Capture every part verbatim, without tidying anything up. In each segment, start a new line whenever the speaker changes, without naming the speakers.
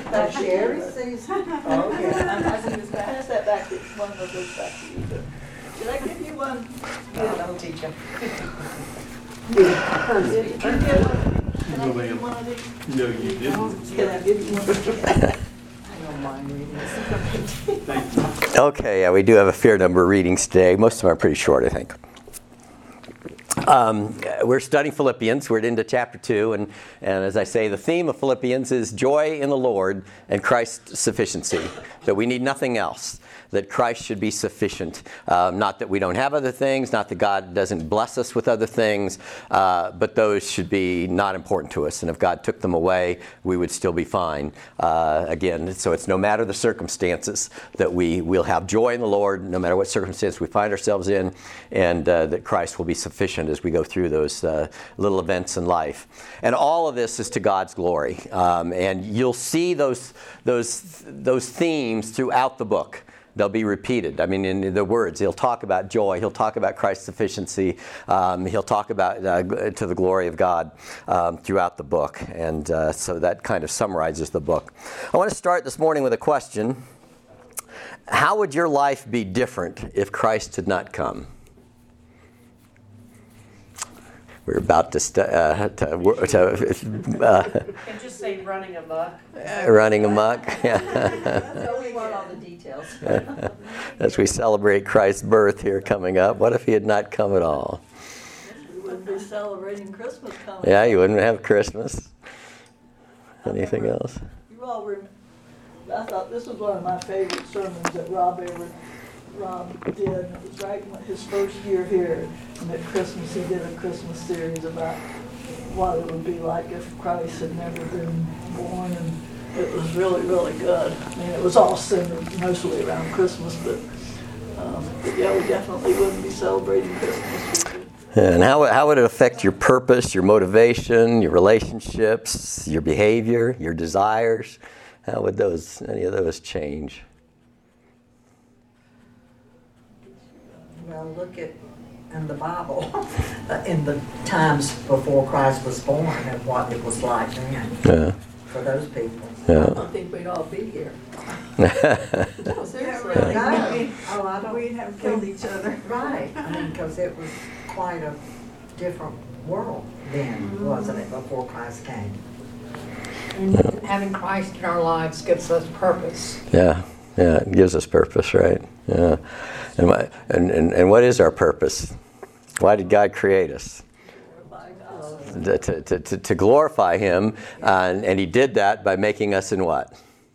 That Sherry sees.
Oh, yeah. I can just pass that back to one of those back to you. Too. Did I give you one?
Yeah, I'll teach you.
Did you get one? Can I give you one of these?
No, you didn't.
Can I give you one?
I don't mind reading this.
Thank you.
Okay, yeah, we do have a fair number of readings today. Most of them are pretty short, I think. Um, we're studying Philippians. We're into chapter two, and, and as I say, the theme of Philippians is joy in the Lord and Christ's sufficiency, that we need nothing else, that Christ should be sufficient. Um, not that we don't have other things, not that God doesn't bless us with other things, uh, but those should be not important to us. And if God took them away, we would still be fine. Uh, again, so it's no matter the circumstances that we will have joy in the Lord, no matter what circumstance we find ourselves in, and uh, that Christ will be sufficient as we go through those uh, little events in life. And all of this is to God's glory. Um, and you'll see those, those, those themes throughout the book. They'll be repeated. I mean, in the words, he'll talk about joy. He'll talk about Christ's sufficiency. Um, he'll talk about uh, to the glory of God um, throughout the book. And uh, so that kind of summarizes the book. I want to start this morning with a question. How would your life be different if Christ had not come? We're about to, st- uh, to, to uh,
And just say running amok.
running amok.
So we want all the details.
As we celebrate Christ's birth here coming up, what if he had not come at all?
We wouldn't be celebrating Christmas coming.
Yeah, you wouldn't have Christmas. Anything else?
You all remember, I thought this was one of my favorite sermons that Rob ever Rob did. It was right in his first year here, and at Christmas he did a Christmas series about what it would be like if Christ had never been born, and it was really, really good. I mean, it was all centered mostly around Christmas, but, um, but yeah, we definitely wouldn't be celebrating Christmas.
And how, how would it affect your purpose, your motivation, your relationships, your behavior, your desires? How would those, any of those change?
Well, look at in the Bible, uh, in the times before Christ was born and what it was like then
Yeah.
for those people.
Yeah.
I don't think we'd all be here.
No, seriously.
really.
No. Oh, I don't.
We'd have killed each other.
Right. I mean, because it was quite a different world then, wasn't it, before Christ came?
And having Christ in our lives gives us purpose.
Yeah, yeah, it gives us purpose, right? Yeah. And, my, and, and, and what is our purpose? Why did God create us? To, to, to, to glorify Him, uh, and, and He did that by making us in what?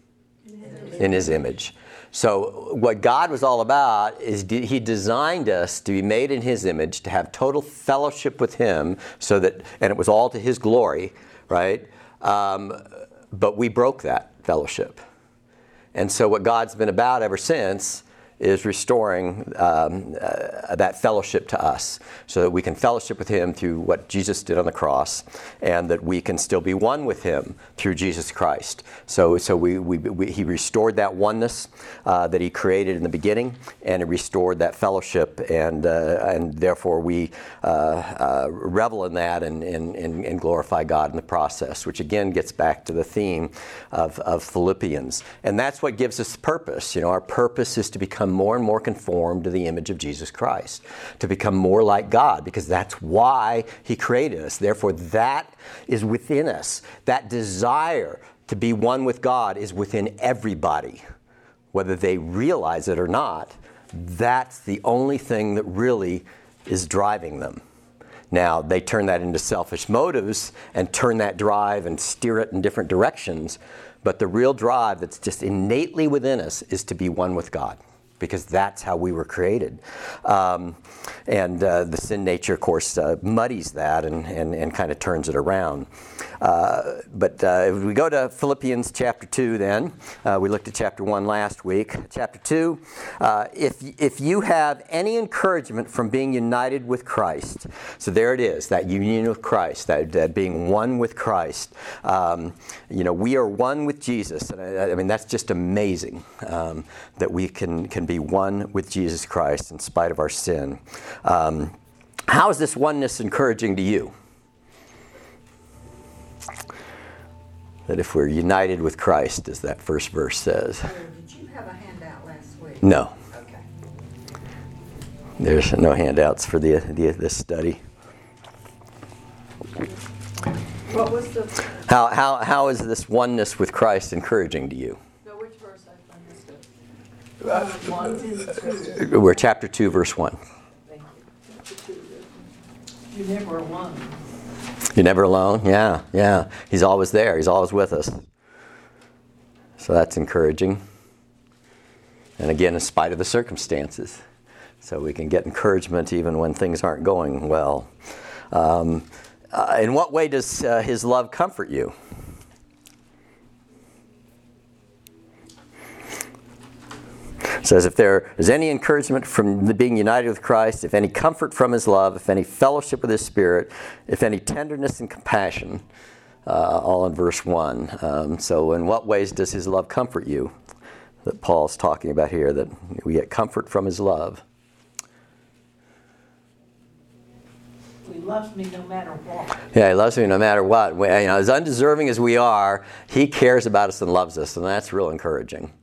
In His image. So what God was all about is d- He designed us to be made in His image, to have total fellowship with Him, so that, and it was all to His glory, right? Um, but we broke that fellowship. And so what God's been about ever since is restoring um, uh, that fellowship to us so that we can fellowship with Him through what Jesus did on the cross, and that we can still be one with Him through Jesus Christ. So so we, we, we He restored that oneness uh, that He created in the beginning, and He restored that fellowship, and uh, and therefore we uh, uh, revel in that and, and, and, and glorify God in the process, which again gets back to the theme of, of Philippians. And that's what gives us purpose. You know, our purpose is to become more and more conformed to the image of Jesus Christ, to become more like God, because that's why He created us. Therefore, that is within us. That desire to be one with God is within everybody, whether they realize it or not. That's the only thing that really is driving them. Now, they turn that into selfish motives and turn that drive and steer it in different directions, but the real drive that's just innately within us is to be one with God, because that's how we were created. Um, and uh, the sin nature, of course, uh, muddies that and, and, and kind of turns it around. Uh, but uh, if we go to Philippians chapter two then, uh, we looked at chapter one last week. Chapter two, uh, if, if you have any encouragement from being united with Christ, so there it is, that union with Christ, that, that being one with Christ. Um, you know, we are one with Jesus. And I, I mean, that's just amazing um, that we can, can be one with Jesus Christ in spite of our sin. Um, how is this oneness encouraging to you? That if we're united with Christ, as that first verse says.
Oh, did you have a handout last week?
No,
Okay.
there's no handouts for the, the this study.
What was the,
How, how, how is this oneness with Christ encouraging to you?
no, which verse I missed it? Uh, One and two.
We're chapter two, verse one.
Thank you.
You never alone.
You're never alone? Yeah, yeah. He's always there. He's always with us. So that's encouraging. And again, in spite of the circumstances. So we can get encouragement even when things aren't going well. Um, uh, in what way does uh, his love comfort you? It says, if there is any encouragement from the being united with Christ, if any comfort from his love, if any fellowship with his Spirit, if any tenderness and compassion, uh, all in verse one. Um, so in what ways does his love comfort you? That Paul's talking about here, that we get comfort from his love.
He loves me no matter what.
Yeah, he loves me no matter what. We, you know, as undeserving as we are, he cares about us and loves us, and that's real encouraging.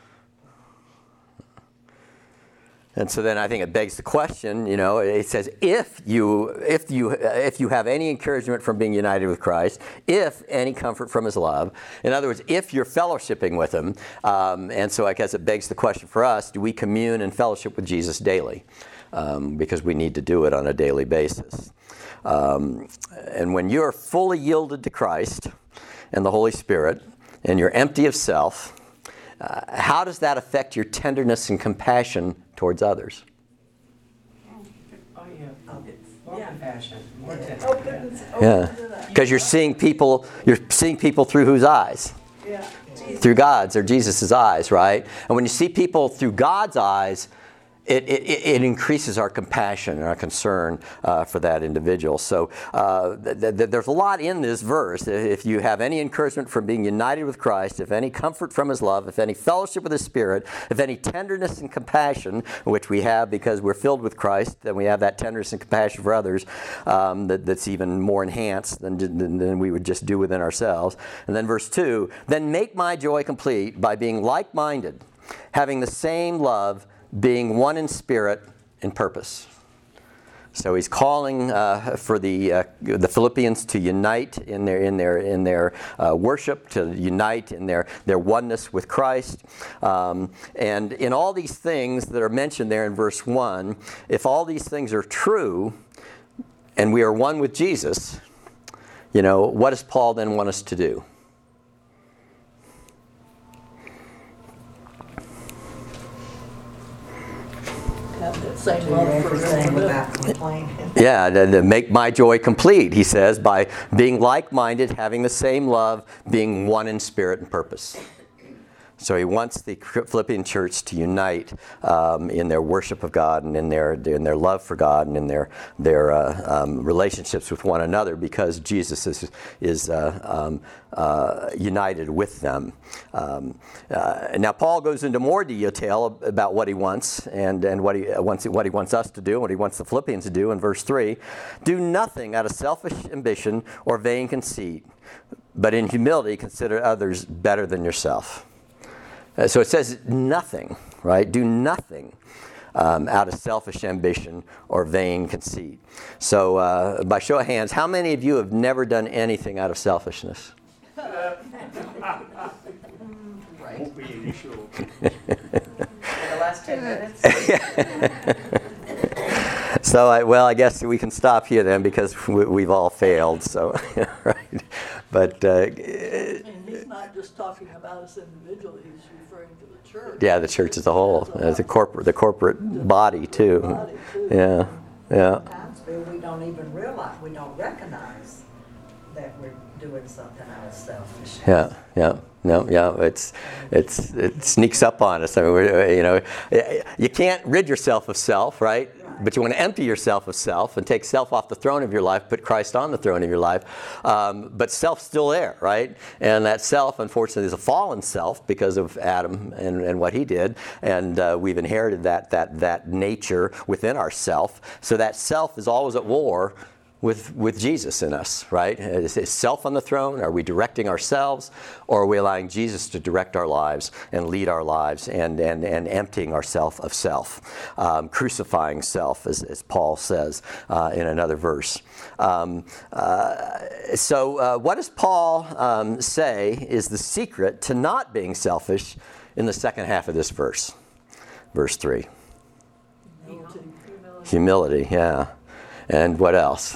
And so then I think it begs the question, you know, it says if you if you if you have any encouragement from being united with Christ, if any comfort from his love, in other words, if you're fellowshipping with him, um, and so I guess it begs the question for us, do we commune and fellowship with Jesus daily? Um, because we need to do it on a daily basis. Um, and when you're fully yielded to Christ and the Holy Spirit, and you're empty of self, uh, how does that affect your tenderness and compassion towards others?
Oh, yeah. More compassion, more tender.
Open,
Yeah,
open to that.
because you're seeing people. You're seeing people through whose eyes?
Yeah.
Through God's or Jesus' eyes, right? And when you see people through God's eyes, It, it, it increases our compassion and our concern uh, for that individual. So uh, th- th- there's a lot in this verse. If you have any encouragement from being united with Christ, if any comfort from his love, if any fellowship with his Spirit, if any tenderness and compassion, which we have because we're filled with Christ, then we have that tenderness and compassion for others um, that, that's even more enhanced than, than, than we would just do within ourselves. And then verse two, then make my joy complete by being like-minded, having the same love, being one in spirit and purpose. So he's calling uh, for the uh, the Philippians to unite in their in their in their uh, worship, to unite in their their oneness with Christ, um, and in all these things that are mentioned there in verse one. If all these things are true, and we are one with Jesus, you know, what does Paul then want us to do?
Have that same
Do
love for
everything
everyone.
without complaining.
Yeah, to, to make my joy complete, he says, by being like-minded, having the same love, being one in spirit and purpose. So he wants the Philippian church to unite um, in their worship of God and in their in their love for God and in their their uh, um, relationships with one another, because Jesus is is uh, um, uh, united with them. Um, uh, now Paul goes into more detail about what he wants and and what he wants what he wants us to do and what he wants the Philippians to do in verse three. Do nothing out of selfish ambition or vain conceit, but in humility consider others better than yourself. Uh, so it says nothing, right? Do nothing um, out of selfish ambition or vain conceit. So uh, by show of hands, how many of you have never done anything out of selfishness?
Won't be an issue.
For the last ten minutes.
So, I, well, I guess we can stop here then, because we, we've all failed. So, right? But uh,
And he's not just talking about us individually, he's referring to the church.
yeah, the church as a whole, as a corporate, the corporate body too.
Body, too.
Yeah, yeah.
Sometimes Bill, we don't even realize, we don't recognize that we're doing something out of selfishness.
Yeah, yeah, no, yeah. It's, it's, it sneaks up on us. I mean, we're, you know, you can't rid yourself of self, right? But you want to empty yourself of self and take self off the throne of your life, put Christ on the throne of your life. Um, but self's still there, right? And that self, unfortunately, is a fallen self because of Adam and, and what he did. And uh, we've inherited that that that nature within ourself. So that self is always at war with, with Jesus in us, right? Is, is self on the throne? Are we directing ourselves? Or are we allowing Jesus to direct our lives and lead our lives and, and, and emptying ourself of self, um, crucifying self, as, as Paul says uh, in another verse. Um, uh, so uh, what does Paul um, say is the secret to not being selfish in the second half of this verse? Verse three.
Humility.
Humility, yeah. And what else?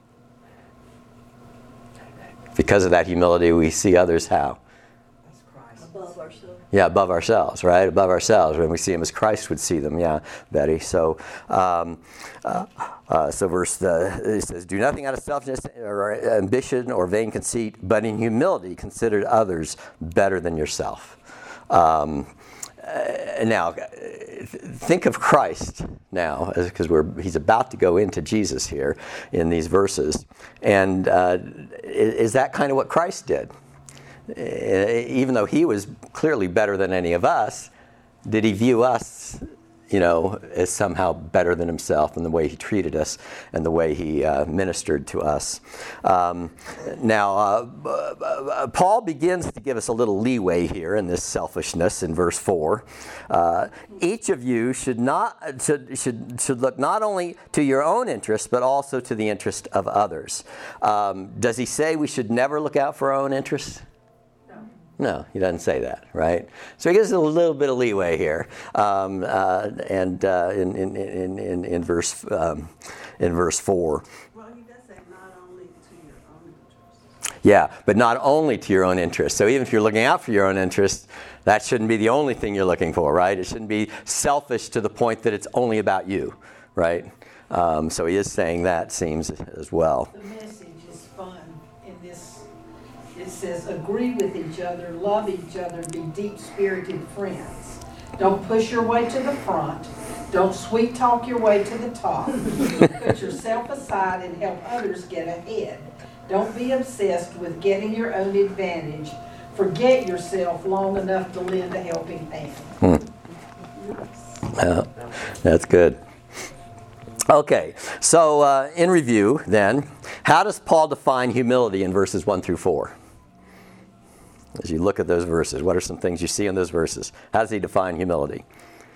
Because of that humility, we see others how?
That's Christ.
Above ourselves.
Yeah, above ourselves, right? Above ourselves, when we see them as Christ would see them. Yeah, Betty. So, um, uh, uh, so verse uh, it says, "Do nothing out of selfishness or ambition or vain conceit, but in humility consider others better than yourself." Um, uh, now, think of Christ now, because we're he's about to go into Jesus here in these verses, and uh, is that kind of what Christ did? Even though he was clearly better than any of us, did he view us, you know, as somehow better than himself in the way he treated us and the way he uh, ministered to us? Um, now, uh, Paul begins to give us a little leeway here in this selfishness in verse four. Uh, each of you should not should should should look not only to your own interest but also to the interest of others. Um, does he say we should never look out for our own interests? No, he doesn't say that, right? So he gives us a little bit of leeway here, um, uh, and uh, in, in, in, in, in verse um, in verse four.
Well, he does say not only to your own interest.
Yeah, but not only to your own interest. So even if you're looking out for your own interest, that shouldn't be the only thing you're looking for, right? It shouldn't be selfish to the point that it's only about you, right? Um, so he is saying that, seems, as well.
The message is fun in this. It says, agree with each other, love each other, be deep-spirited friends. Don't push your way to the front. Don't sweet talk your way to the top. Put yourself aside and help others get ahead. Don't be obsessed with getting your own advantage. Forget yourself long enough to lend a helping hand.
Hmm. Uh, that's good. Okay, so uh, in review then, how does Paul define humility in verses one through four? As you look at those verses, what are some things you see in those verses? How does he define humility?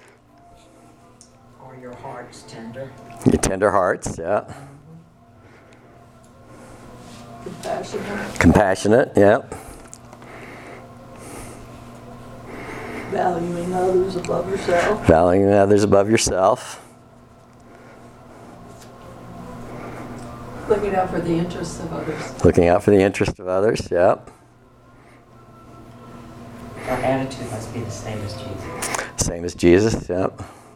Are your hearts tender?
Your tender hearts, yeah.
Compassionate.
Compassionate, yeah.
Valuing others above yourself.
Valuing others above yourself.
Looking out for the interests of others.
Looking out for the interest of others, yeah.
Our attitude must be the same as Jesus.
Same as Jesus, yeah.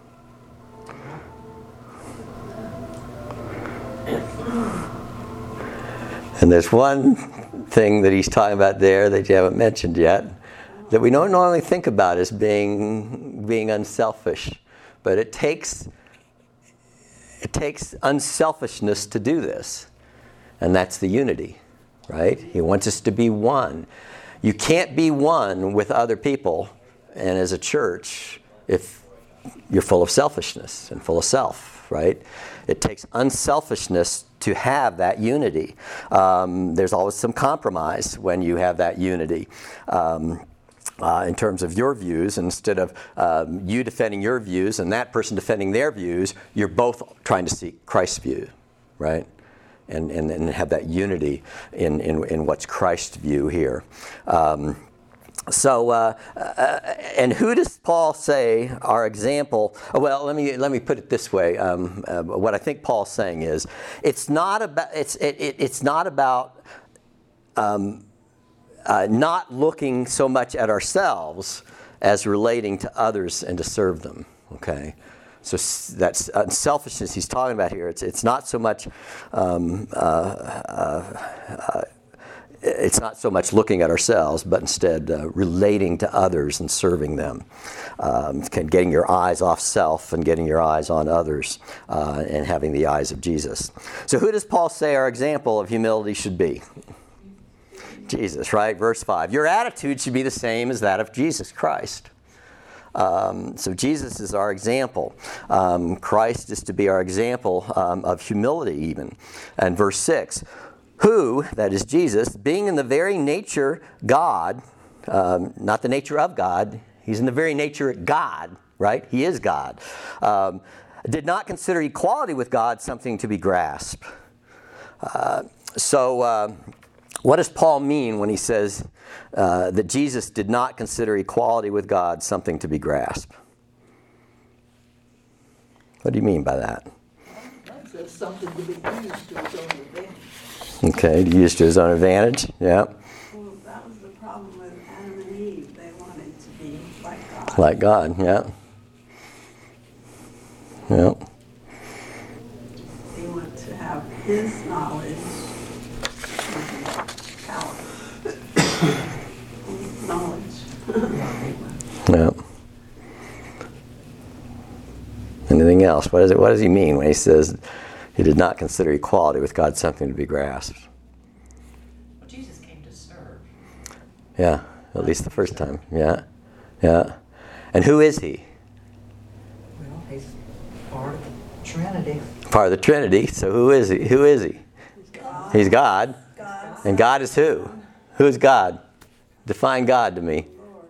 And there's one thing that he's talking about there that you haven't mentioned yet, that we don't normally think about as being being unselfish, but it takes it takes unselfishness to do this, and that's the unity, right? He wants us to be one. You can't be one with other people and as a church if you're full of selfishness and full of self, right? It takes unselfishness to have that unity. Um, there's always some compromise when you have that unity. Um, Uh, in terms of your views, instead of um, you defending your views and that person defending their views, you're both trying to seek Christ's view, right? And, and, and have that unity in, in, in what's Christ's view here. Um, so, uh, uh, and who does Paul say our example? Well, let me let me put it this way. Um, uh, what I think Paul's saying is, it's not about it's it, it, it's not about. Um, Uh, not looking so much at ourselves as relating to others and to serve them. Okay, so that's uh, selfishness he's talking about here. It's it's not so much um, uh, uh, uh, it's not so much looking at ourselves, but instead uh, relating to others and serving them, um, getting your eyes off self and getting your eyes on others, uh, and having the eyes of Jesus. So, who does Paul say our example of humility should be? Jesus, right? Verse five. Your attitude should be the same as that of Jesus Christ. Um, so Jesus is our example. Um, Christ is to be our example um, of humility even. And verse six, who, that is Jesus, being in the very nature God, um, not the nature of God, he's in the very nature God, right? He is God. Um, did not consider equality with God something to be grasped. Uh, so uh, what does Paul mean when he says uh, that Jesus did not consider equality with God something to be grasped? What do you mean by that?
That's something to be used to his own advantage.
Okay, to use to his own advantage, yeah.
Well, that was the problem with Adam and Eve. They wanted to be like God.
Like God, yeah. Yeah.
They want to have his knowledge and power. Knowledge.
Yeah. Anything else? What, is it, what does he mean when he says he did not consider equality with God something to be grasped?
Well, Jesus came to serve.
Yeah, at least the first time. Yeah, yeah. And who is he?
Well, he's part of the Trinity.
Part of the Trinity. So who is he? Who is he?
God.
He's God.
God.
And God is who? Who's God? Define God to me.
Lord.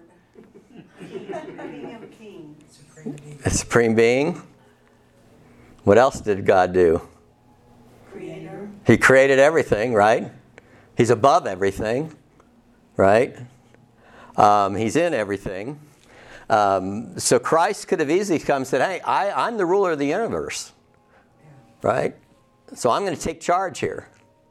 King of kings.
A supreme being. What else did God do?
Creator.
He created everything, right? He's above everything, right? Um, he's in everything. Um, so Christ could have easily come and said, hey, I, I'm the ruler of the universe, right? So I'm going to take charge here.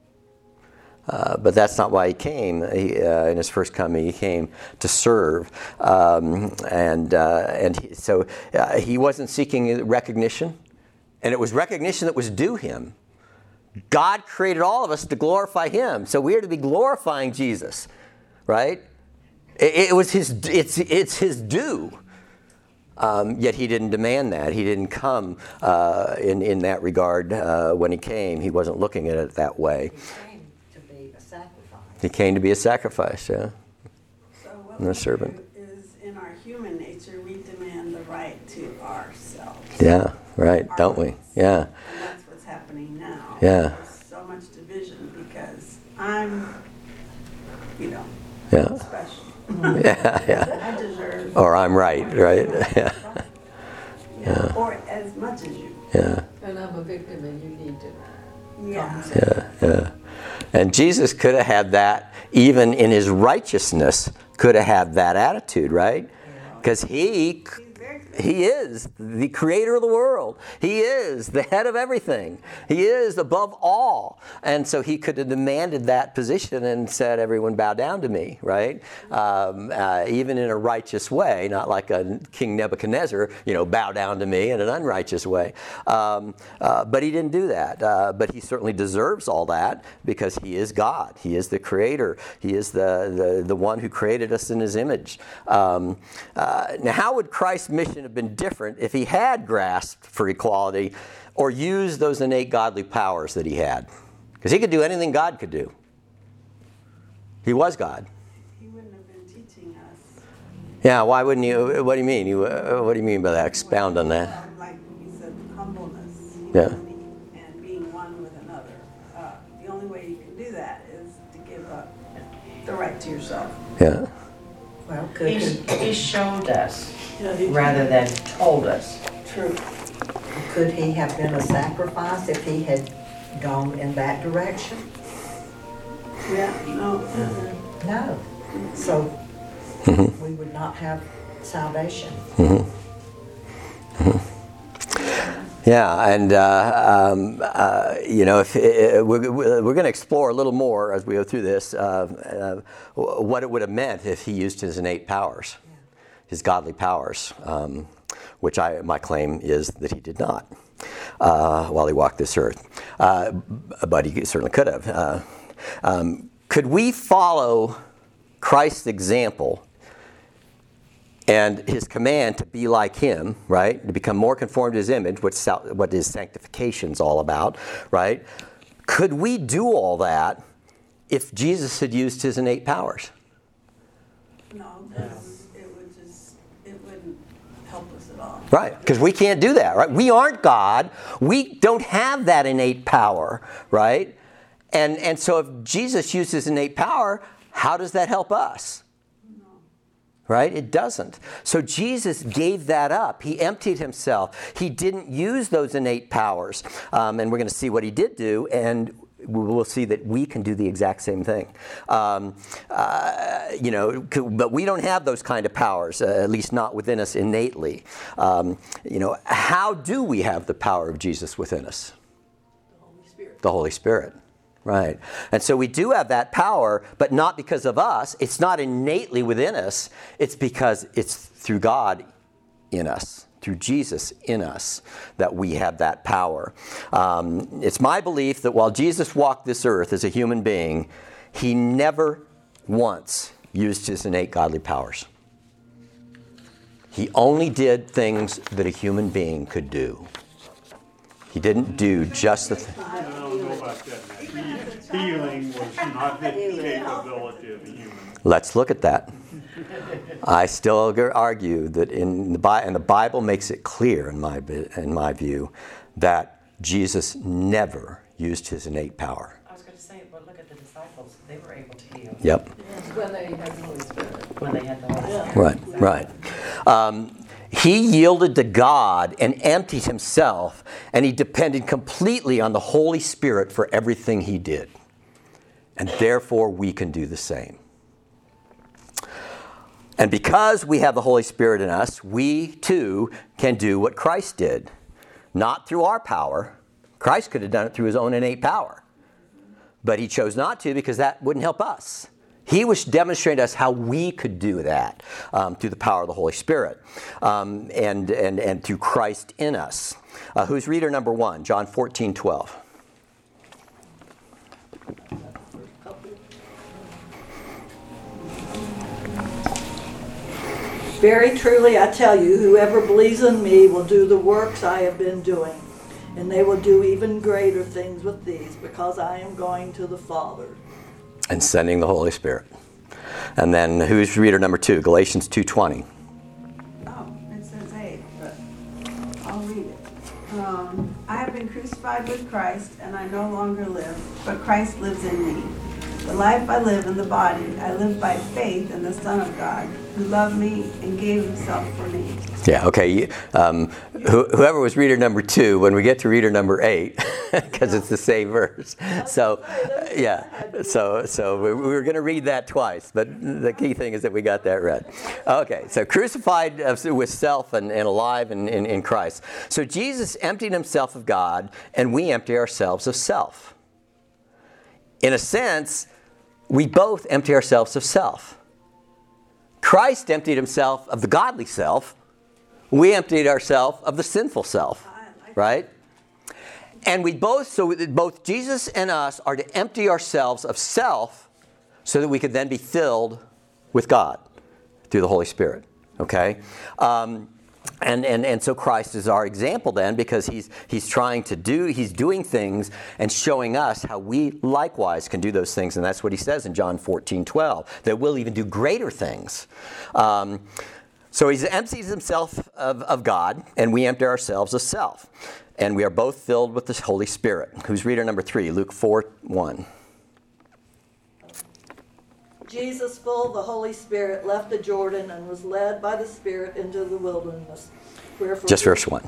Uh, but that's not why he came. He, uh, in his first coming, he came to serve, um, and uh, and he, so uh, he wasn't seeking recognition, and it was recognition that was due him. God created all of us to glorify him, so we are to be glorifying Jesus, right? It, it was his. It's it's his due. Um, yet he didn't demand that. He didn't come uh, in in that regard uh, when he came. He wasn't looking at it that way.
He came to be a sacrifice.
He came to be a sacrifice, yeah.
So what
And a
we
servant.
do is in our human nature, we demand the right to ourselves.
Yeah, right, don't we? Yeah,
And that's what's happening now.
Yeah.
There's so much division because I'm, you know,
yeah,
special.
yeah, yeah.
I deserve.
Or I'm right, right? Yeah,
Yeah. Or as much as you.
yeah,
And I'm a victim and you need to.
Yeah.
yeah, yeah. And Jesus could have had that, even in his righteousness, could have had that attitude, right? Because he... He is the creator of the world. He is the head of everything. He is above all. And so he could have demanded that position and said, everyone bow down to me, right? Um, uh, even in a righteous way, not like a King Nebuchadnezzar, you know, bow down to me in an unrighteous way. Um, uh, but he didn't do that. Uh, but he certainly deserves all that because he is God. He is the creator. He is the, the, the one who created us in his image. Um, uh, now, how would Christ's mission have been different if he had grasped for equality or used those innate godly powers that he had? Because he could do anything God could do. He was God.
He wouldn't have been teaching us.
Yeah, why wouldn't you? What do you mean? You, uh, what do you mean by that? Expound on that.
Like you said, humbleness.
Yeah.
humility, And being one with another. Uh, the only way you can do that is to give up the right to yourself.
Yeah.
Well, could
He,
he,
he showed us
Yeah, he-
rather than told us.
True.
could he have been a sacrifice if he had gone in that direction?
Yeah, no. mm-mm.
No. So
Mm-hmm.
we would not have salvation.
Yeah, and uh, um, uh, you know, if uh, we're, we're going to explore a little more as we go through this, uh, uh, what it would have meant if he used his innate powers, his godly powers, um, which I my claim is that he did not uh, while he walked this earth, uh, but he certainly could have. Uh, um, could we follow Christ's example and his command to be like him, right? To become more conformed to his image, which what his sanctification is all about, right? Could we do all that if Jesus had used his innate powers?
No, because it would just, it wouldn't help us at all.
Right, because we can't do that, right? We aren't God. We don't have that innate power, right? And and so if Jesus uses innate power, how does that help us?
No.
Right? It doesn't. So Jesus gave that up. He emptied himself. He didn't use those innate powers. Um, and we're going to see what he did do, and we'll see that we can do the exact same thing. Um, uh, you know, but we don't have those kind of powers, uh, at least not within us innately. Um, you know, how do we have the power of Jesus within us?
The Holy Spirit.
The Holy Spirit. Right. And so we do have that power, but not because of us. It's not innately within us. It's because it's through God in us, through Jesus in us, that we have that power. Um, it's my belief that while Jesus walked this earth as a human being, he never once used his innate godly powers. He only did things that a human being could do. He didn't do just the thing.
I don't know about that. Healing was not the capability of a human.
Let's look at that. I still argue that in the Bible, and the Bible makes it clear in my in my view, that Jesus never used his innate power.
I was going to say, but look at the disciples. They were able to heal.
Yep.
When they had the Holy Spirit.
When they had the Holy Spirit.
Right.
Exactly.
Right. Um, he yielded to God and emptied himself, and he depended completely on the Holy Spirit for everything he did. And therefore, we can do the same. And because we have the Holy Spirit in us, we too can do what Christ did. Not through our power. Christ could have done it through his own innate power. But he chose not to because that wouldn't help us. He was demonstrating to us how we could do that um, through the power of the Holy Spirit um, and, and, and through Christ in us. Uh, who's reader number one? John fourteen twelve.
Very truly I tell you, whoever believes in me will do the works I have been doing, and they will do even greater things with these, because I am going to the Father.
And sending the Holy Spirit. And then who's reader number two? Galatians two twenty.
Oh, it says eight, but I'll read it. Um, I have been crucified with Christ, and I no longer live, but Christ lives in me. The life I live in the body, I live by faith in the Son of God, who loved me and gave himself for me.
Yeah, okay. Um, wh- whoever was reader number two, when we get to reader number eight, because it's the same verse. So, uh, yeah, so so we, we were going to read that twice, but the key thing is that we got that read. Okay, so crucified with self and, and alive in, in, in Christ. So Jesus emptied himself of God, and we empty ourselves of self. In a sense, we both empty ourselves of self. Christ emptied himself of the godly self. We emptied ourselves of the sinful self, right? And we both, so both Jesus and us are to empty ourselves of self so that we could then be filled with God through the Holy Spirit, okay? Um, And, and and so Christ is our example then, because he's he's trying to do, he's doing things and showing us how we likewise can do those things. And that's what he says in John fourteen twelve, that we'll even do greater things. Um, so he empties himself of, of God, and we empty ourselves of self. And we are both filled with the Holy Spirit. Who's reader number three? Luke four one.
Jesus, full of the Holy Spirit, left the Jordan and was led by the Spirit into the wilderness. Wherefore
Just verse one.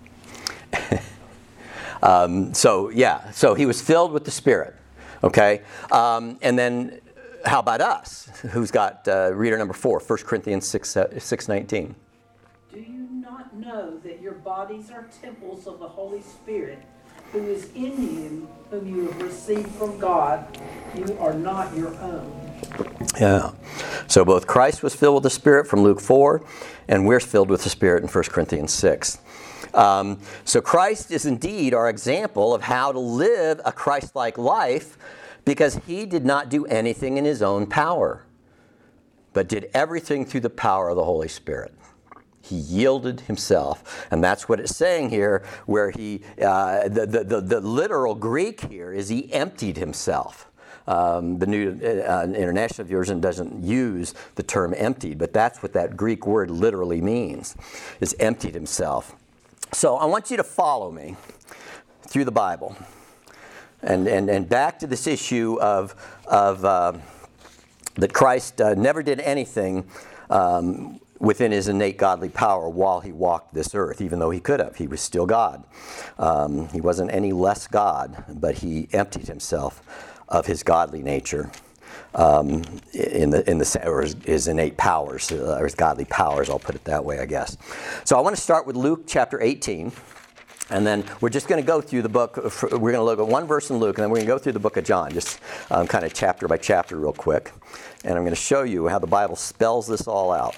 um, so, yeah, so he was filled with the Spirit, okay? Um, and then how about us? Who's got uh, reader number four, First Corinthians six nineteen.
Do you not know that your bodies are temples of the Holy Spirit, who is in you, whom you have received from God? You are not your own.
Yeah. So both Christ was filled with the Spirit from Luke four, and we're filled with the Spirit in First Corinthians six. Um, so Christ is indeed our example of how to live a Christ-like life, because he did not do anything in his own power, but did everything through the power of the Holy Spirit. He yielded himself. And that's what it's saying here, where he, uh, the, the, the, the literal Greek here is he emptied himself. Um, the New uh, International Version doesn't use the term emptied, but that's what that Greek word literally means, is emptied himself. So I want you to follow me through the Bible and, and, and back to this issue of, of uh, that Christ uh, never did anything um, within his innate godly power while he walked this earth, even though he could have. He was still God. Um, he wasn't any less God, but he emptied himself of his godly nature um, in the in the or his, his innate powers, uh, or his godly powers. I'll put it that way, I guess. So I want to start with Luke chapter eighteen. And then we're just going to go through the book. We're going to look at one verse in Luke, and then we're going to go through the book of John, just um, kind of chapter by chapter real quick. And I'm going to show you how the Bible spells this all out.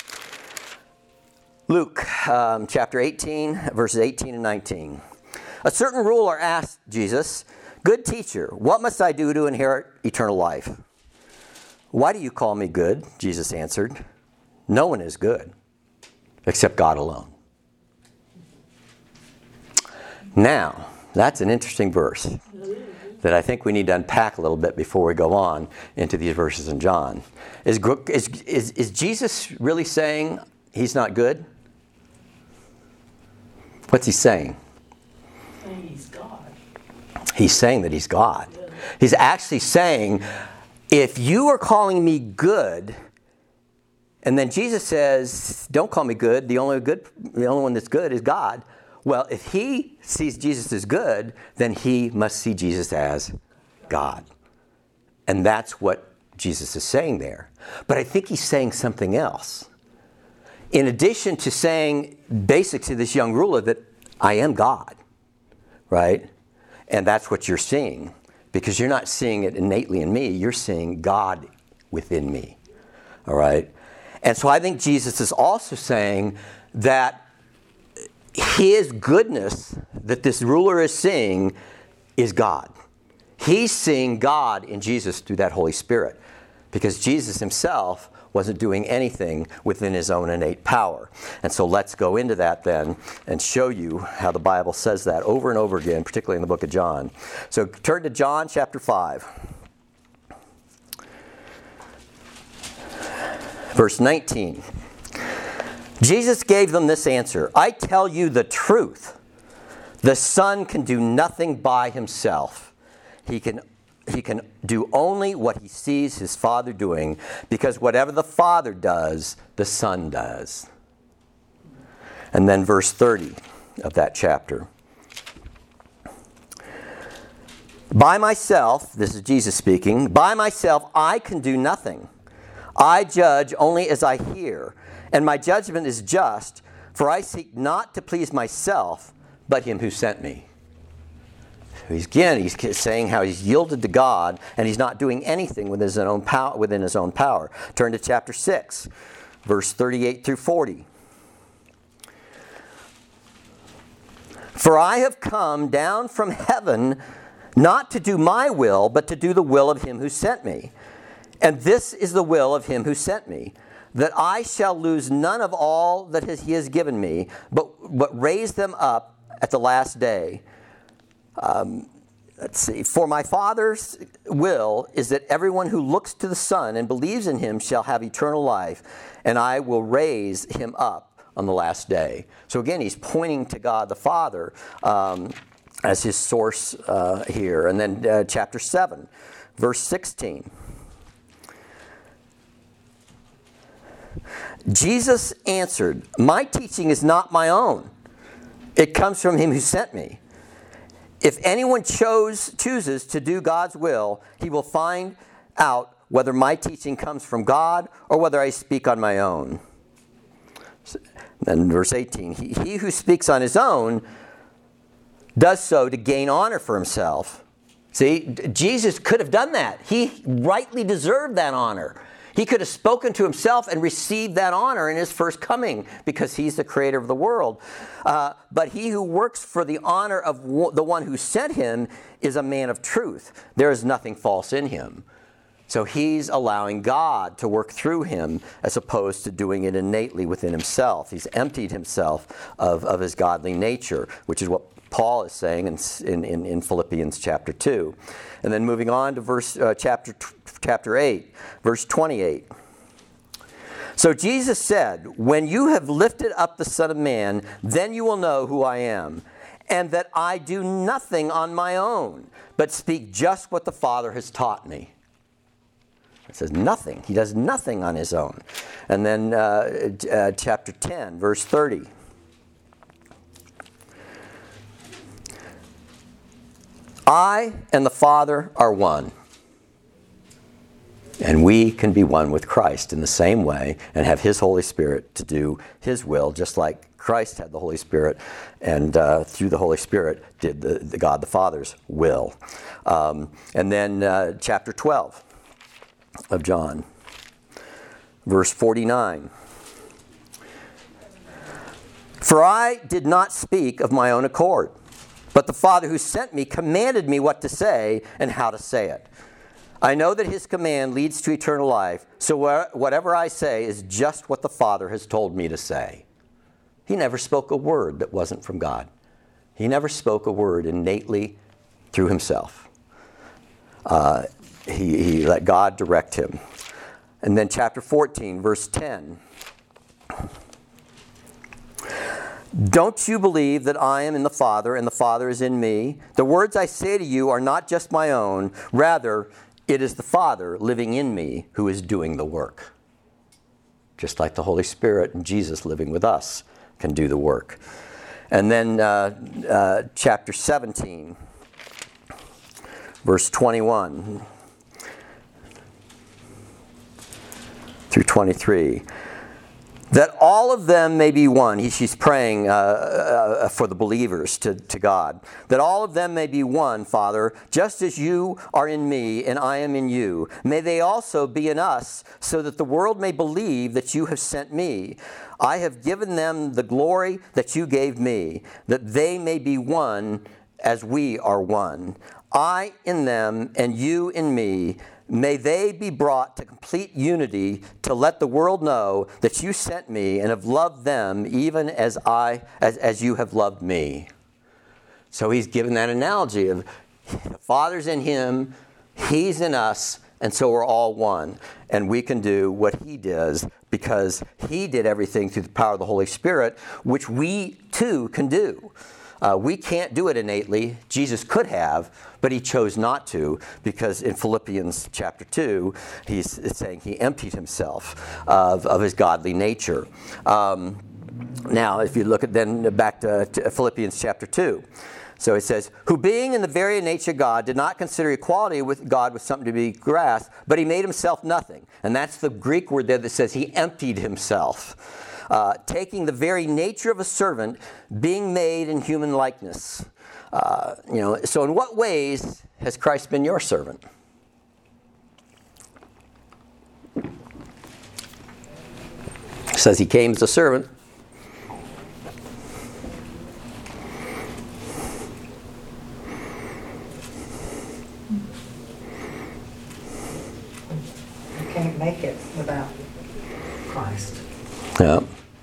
Luke um, chapter eighteen, verses eighteen and nineteen. A certain ruler asked Jesus, "Good teacher, what must I do to inherit eternal life?" "Why do you call me good?" Jesus answered. "No one is good except God alone." Now, that's an interesting verse that I think we need to unpack a little bit before we go on into these verses in John. Is, is, is, is Jesus really saying he's not good? What's he saying?
Saying he's God.
He's saying that he's God. He's actually saying, if you are calling me good, and then Jesus says, don't call me good, the only good, the only one that's good is God. Well, if he sees Jesus as good, then he must see Jesus as God. And that's what Jesus is saying there. But I think he's saying something else. In addition to saying, basic to this young ruler, that I am God, right? And that's what you're seeing. Because you're not seeing it innately in me, you're seeing God within me, all right? And so I think Jesus is also saying that his goodness that this ruler is seeing is God. He's seeing God in Jesus through that Holy Spirit, because Jesus himself wasn't doing anything within his own innate power. And so let's go into that then and show you how the Bible says that over and over again, particularly in the book of John. So turn to John chapter five. Verse nineteen. Jesus gave them this answer, "I tell you the truth. The Son can do nothing by himself. He can, he can do only what he sees his Father doing, because whatever the Father does, the Son does." And then verse thirty of that chapter. "By myself," this is Jesus speaking, "by myself I can do nothing. I judge only as I hear, and my judgment is just, for I seek not to please myself, but him who sent me." He's, again, he's saying how he's yielded to God, and he's not doing anything within his own power. Within his own power. Turn to chapter six, verse thirty-eight through forty. "For I have come down from heaven not to do my will, but to do the will of him who sent me. And this is the will of him who sent me, that I shall lose none of all that he has given me, but, but raise them up at the last day. Um, let's see. For my Father's will is that everyone who looks to the Son and believes in him shall have eternal life, and I will raise him up on the last day." So again, he's pointing to God the Father um, as his source uh, here. And then uh, chapter seven, verse sixteen. Jesus answered, "My teaching is not my own. It comes from him who sent me. If anyone chose, chooses to do God's will, he will find out whether my teaching comes from God or whether I speak on my own." Then verse eighteen, he, he who speaks on his own does so to gain honor for himself. See, Jesus could have done that. He rightly deserved that honor. He could have spoken to himself and received that honor in his first coming, because he's the creator of the world. Uh, but he who works for the honor of w- the one who sent him is a man of truth. There is nothing false in him. So he's allowing God to work through him as opposed to doing it innately within himself. He's emptied himself of, of his godly nature, which is what Paul is saying in, in, in Philippians chapter two. And then moving on to verse uh, chapter, chapter eight, verse twenty-eight. So Jesus said, when you have lifted up the Son of Man, then you will know who I am, and that I do nothing on my own, but speak just what the Father has taught me. It says nothing. He does nothing on his own. And then uh, uh, chapter ten, verse thirty. I and the Father are one. And we can be one with Christ in the same way and have his Holy Spirit to do his will, just like Christ had the Holy Spirit and uh, through the Holy Spirit did the, the God the Father's will. Um, and then uh, chapter twelve of John, verse forty-nine. For I did not speak of my own accord, but the Father who sent me commanded me what to say and how to say it. I know that his command leads to eternal life, so whatever I say is just what the Father has told me to say. He never spoke a word that wasn't from God. He never spoke a word innately through himself. Uh, he, he let God direct him. And then chapter fourteen, verse ten. Don't you believe that I am in the Father and the Father is in me? The words I say to you are not just my own. Rather, it is the Father living in me who is doing the work. Just like the Holy Spirit and Jesus living with us can do the work. And then uh, uh, chapter seventeen, verse twenty-one through twenty-three. That all of them may be one. He, she's praying uh, uh, for the believers to, to God. That all of them may be one, Father, just as you are in me and I am in you. May they also be in us, so that the world may believe that you have sent me. I have given them the glory that you gave me, that they may be one as we are one. I in them and you in me. May they be brought to complete unity to let the world know that you sent me and have loved them even as I as, as you have loved me. So he's given that analogy of the Father's in him, he's in us, and so we're all one. And we can do what he does because he did everything through the power of the Holy Spirit, which we too can do. Uh, we can't do it innately. Jesus could have, but he chose not to, because in Philippians chapter two, he's saying he emptied himself of, of his godly nature. Um, now, if you look at then back to, to Philippians chapter two. So it says, who being in the very nature God did not consider equality with God with something to be grasped, but he made himself nothing. And that's the Greek word there that says he emptied himself. Uh, taking the very nature of a servant, being made in human likeness. Uh, you know, so in what ways has Christ been your servant? It says he came as a servant.
You can't make it without Christ.
Yeah.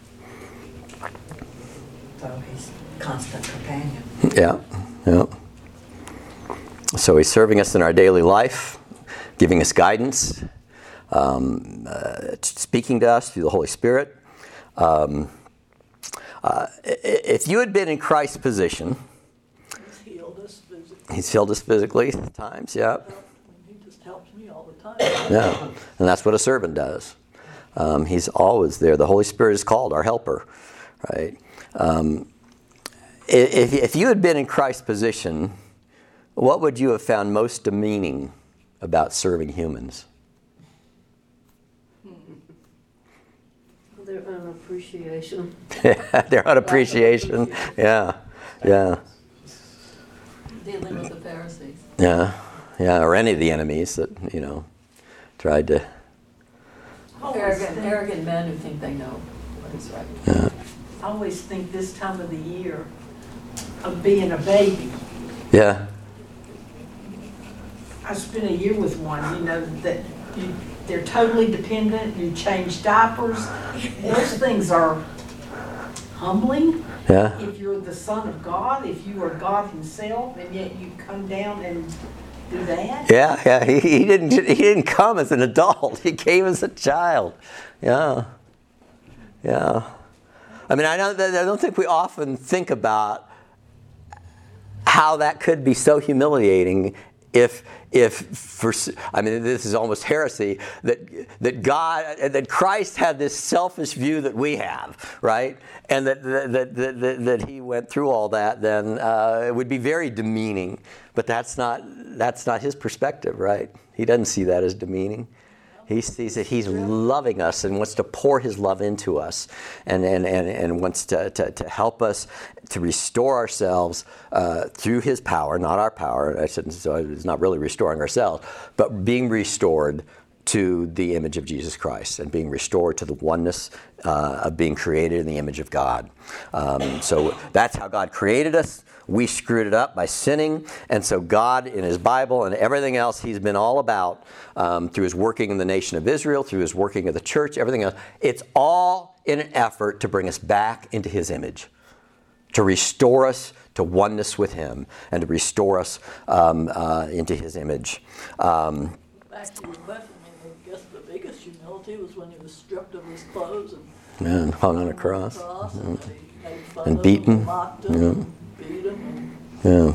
So he's constant companion.
Yeah, yeah. So he's serving us in our daily life, giving us guidance, um, uh, speaking to us through the Holy Spirit. Um, uh, if you had been in Christ's position,
He's healed us physically.
he's healed us physically at times, yeah.
He just helps me all the time.
Yeah, and that's what a servant does. Um, he's always there. The Holy Spirit is called our helper, right? Um, if, if you had been in Christ's position, what would you have found most demeaning about serving humans?
Their unappreciation.
Their unappreciation. Yeah, yeah,
Dealing with the Pharisees.
yeah, yeah, or any of the enemies that, you know, tried to.
Arrogant, arrogant men who think they know what is right.
Yeah.
I always think this time of the year of being a baby.
Yeah.
I spent a year with one, you know, that you, they're totally dependent, you change diapers. Those things are humbling.
Yeah.
If you're the Son of God, if you are God Himself, and yet you come down and do that.
Yeah, yeah. He, he didn't he didn't come as an adult. He came as a child. Yeah. Yeah. I mean, I don't, I don't think we often think about how that could be so humiliating if, if for, I mean, this is almost heresy, that, that God, that Christ had this selfish view that we have, right? And that, that, that, that, that He went through all that, then uh, it would be very demeaning. But that's not, that's not His perspective, right? He doesn't see that as demeaning. He sees that He's loving us and wants to pour His love into us, and, and, and, and wants to, to, to help us to restore ourselves uh, through His power, not our power. I shouldn't, so it's not really restoring ourselves, but being restored to the image of Jesus Christ and being restored to the oneness uh, of being created in the image of God. Um, so that's how God created us. We screwed it up by sinning, and so God in His Bible and everything else He's been all about um, through His working in the nation of Israel, through His working of the church, everything else, it's all in an effort to bring us back into His image, to restore us to oneness with Him, and to restore us um, uh, into His image. Um,
Back to your question, I mean, I guess the biggest humility was when He was stripped of His clothes and,
and hung on a cross.
cross
Mm-hmm.
and they made fun
And
of
beaten.
him, and mocked him,
Yeah.
and beat him.
Yeah.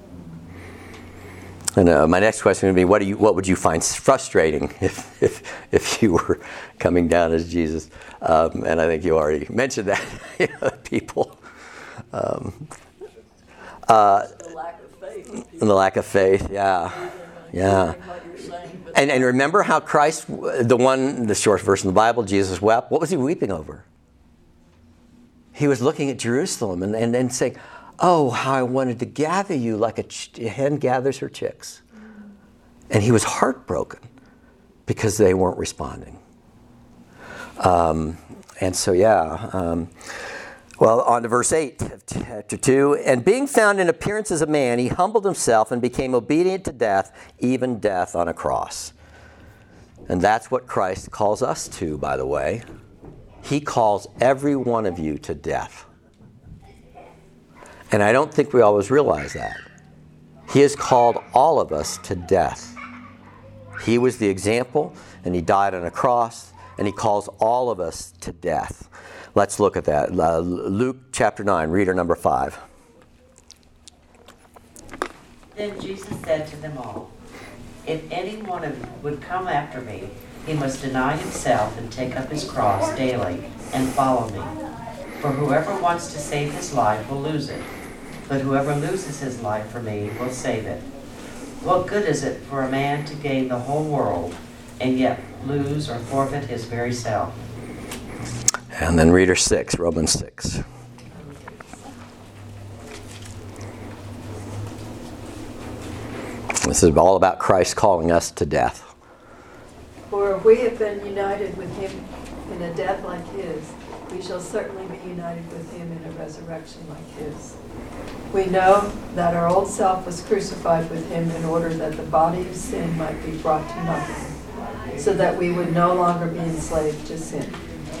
And uh, my next question would be, what do you, what would you find frustrating if, if, if you were coming down as Jesus? Um, and I think you already mentioned that, you know, people. Um, uh,
The lack of faith.
and the lack of faith, yeah, yeah.
What you're saying, but
And and remember how Christ, the one, the short verse in the Bible, Jesus wept. What was He weeping over? He was looking at Jerusalem and, and, and saying, oh, how I wanted to gather you like a, ch- a hen gathers her chicks. And He was heartbroken because they weren't responding. Um, and so, yeah. Um, well, on to verse eight of chapter two. And being found in appearance as a man, He humbled Himself and became obedient to death, even death on a cross. And that's what Christ calls us to, by the way. He calls every one of you to death. And I don't think we always realize that. He has called all of us to death. He was the example, and He died on a cross, and He calls all of us to death. Let's look at that. Uh, Luke chapter nine, reader number five.
Then Jesus said to them all, if any one of you would come after me, he must deny himself and take up his cross daily and follow me. For whoever wants to save his life will lose it, but whoever loses his life for me will save it. What good is it for a man to gain the whole world and yet lose or forfeit his very self?
And then reader six, Romans six. This is all about Christ calling us to death.
For if we have been united with Him in a death like His, we shall certainly be united with Him in a resurrection like His. We know that our old self was crucified with Him in order that the body of sin might be brought to nothing, so that we would no longer be enslaved to sin.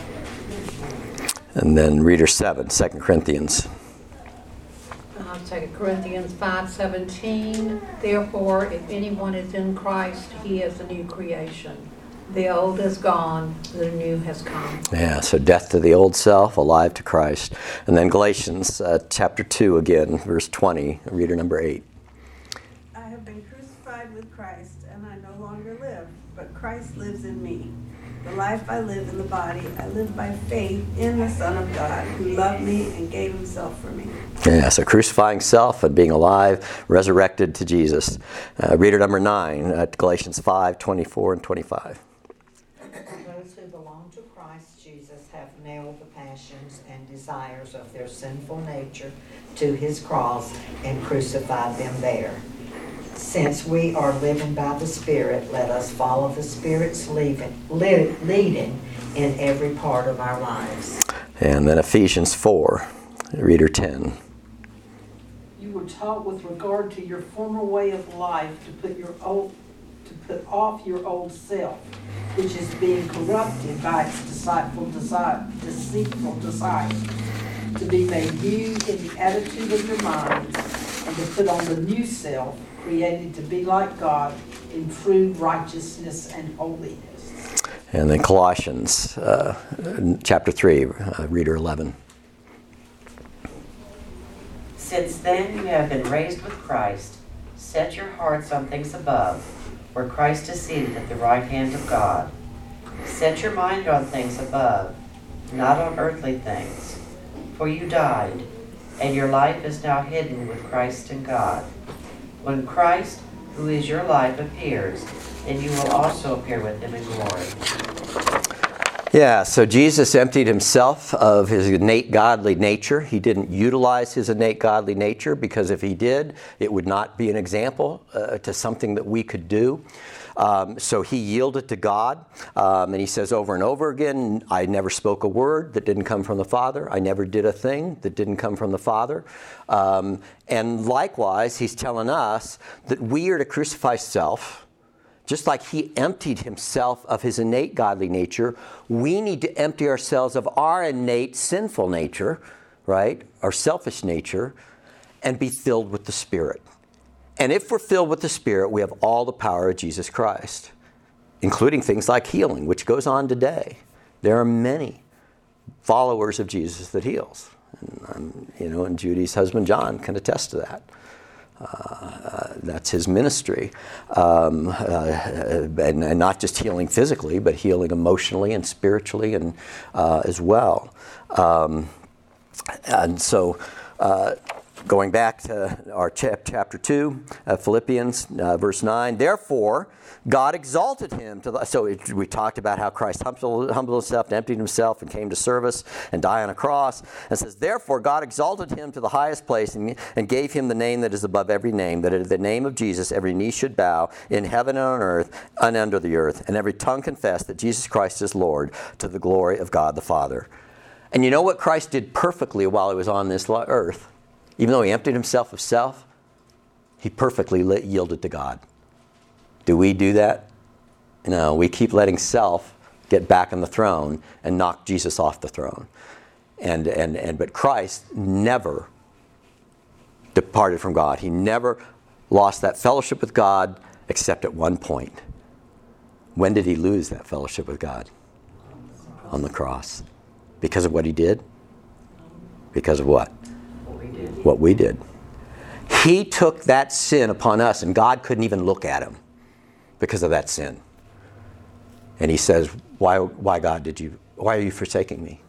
And then reader seven, Second Corinthians.
Uh, Second Corinthians five seventeen. Therefore, if anyone is in Christ, he is a new creation. The old is gone, the new has come.
Yeah, so death to the old self, alive to Christ. And then Galatians uh, chapter two again, verse twenty, reader number eight.
I have been crucified with Christ, and I no longer live, but Christ lives in me. The life I live in the body, I live by faith in the Son of God, who loved me and gave Himself for me.
Yeah, so crucifying self and being alive, resurrected to Jesus. Uh, reader number nine, uh, Galatians five, twenty-four and twenty-five.
Those who belong to Christ Jesus have nailed the passions and desires of their sinful nature to His cross and crucified them there. Since we are living by the Spirit, let us follow the Spirit's leaving, li- leading in every part of our lives.
And then Ephesians four, reader ten.
You were taught with regard to your former way of life to put your old to put off your old self, which is being corrupted by its deceitful desire, deceitful desires, to be made new in the attitude of your minds, and to put on the new self, created to be like God in true righteousness and holiness.
And then Colossians uh, chapter three, uh, reader eleven.
Since then you have been raised with Christ, set your hearts on things above, where Christ is seated at the right hand of God. Set your mind on things above, not on earthly things. For you died, and your life is now hidden with Christ in God. When Christ, who is your life, appears, then you will also appear with him in glory.
Yeah, so Jesus emptied himself of his innate godly nature. He didn't utilize his innate godly nature, because if he did, it would not be an example uh, to something that we could do. Um, so he yielded to God, um, and he says over and over again, I never spoke a word that didn't come from the Father. I never did a thing that didn't come from the Father. Um, and likewise, he's telling us that we are to crucify self. Just like he emptied himself of his innate godly nature, we need to empty ourselves of our innate sinful nature, right? Our selfish nature, and be filled with the Spirit. And if we're filled with the Spirit, we have all the power of Jesus Christ, including things like healing, which goes on today. There are many followers of Jesus that heals. And, um, you know, and Judy's husband, John, can attest to that. Uh, uh, that's his ministry. Um, uh, and, and not just healing physically, but healing emotionally and spiritually and uh, as well. Um, and so, uh, going back to our chap- chapter two, uh, Philippians, uh, verse nine, therefore, God exalted him to the, so it, we talked about how Christ humbled, humbled himself and emptied himself and came to service and die on a cross. And it says, therefore God exalted him to the highest place and, and gave him the name that is above every name, that at the name of Jesus every knee should bow in heaven and on earth and under the earth, and every tongue confess that Jesus Christ is Lord, to the glory of God the Father. And you know what Christ did perfectly while he was on this earth? Even though he emptied himself of self, he perfectly yielded to God. Do we do that? No, we keep letting self get back on the throne and knock Jesus off the throne. And, and, and, but Christ never departed from God. He never lost that fellowship with God except at one point. When did he lose that fellowship with God? On the cross. Because of what he did? Because of what?
What we did.
What we did. He took that sin upon us, and God couldn't even look at him because of that sin. And he says, why, why God did you, why are you forsaking me?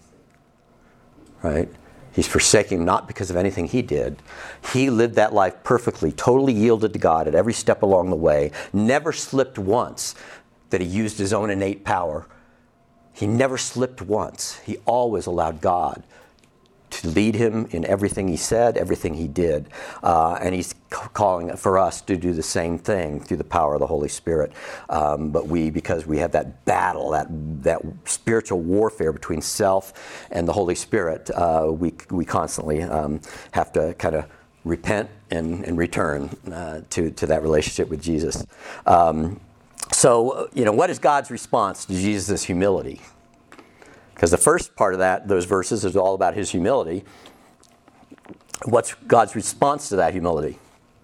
Right? He's forsaking not because of anything he did. He lived that life perfectly, totally yielded to God at every step along the way, never slipped once that he used his own innate power. He never slipped once. He always allowed God to lead him in everything he said, everything he did. Uh, and he's calling for us to do the same thing through the power of the Holy Spirit. Um, but we, because we have that battle, that that spiritual warfare between self and the Holy Spirit, uh, we we constantly um, have to kind of repent and, and return uh, to, to that relationship with Jesus. Um, so, you know, what is God's response to Jesus' humility? Because the first part of that, those verses, is all about his humility. What's God's response to that humility?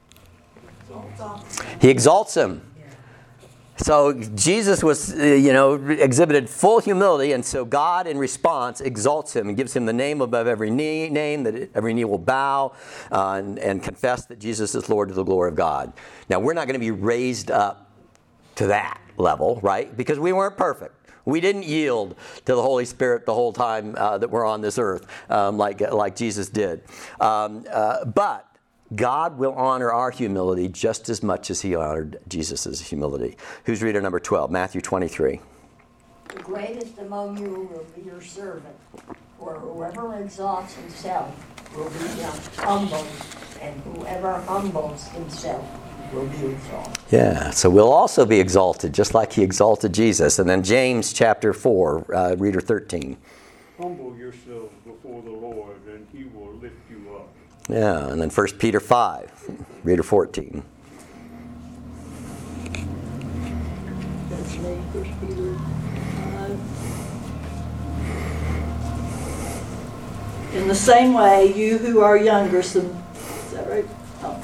He exalts him. So Jesus was, you know, exhibited full humility, and so God, in response, exalts him and gives him the name above every knee, name that every knee will bow, uh, and, and confess that Jesus is Lord to the glory of God. Now, we're not going to be raised up to that level, right? Because we weren't perfect. We didn't yield to the Holy Spirit the whole time uh, that we're on this earth, um, like, like Jesus did. Um, uh, but God will honor our humility just as much as he honored Jesus' humility. Who's reader number twelve? Matthew twenty-three.
The greatest among you will be your servant, for whoever exalts himself will be humbled, and whoever humbles himself will be exalted.
Yeah, so we'll also be exalted, just like he exalted Jesus. And then James chapter four, uh, reader thirteen.
Humble yourselves before the Lord, and he will lift you up.
Yeah, and then First Peter five, reader fourteen.
me, First Peter five. In the same way, you who are younger, some, is that right? Oh.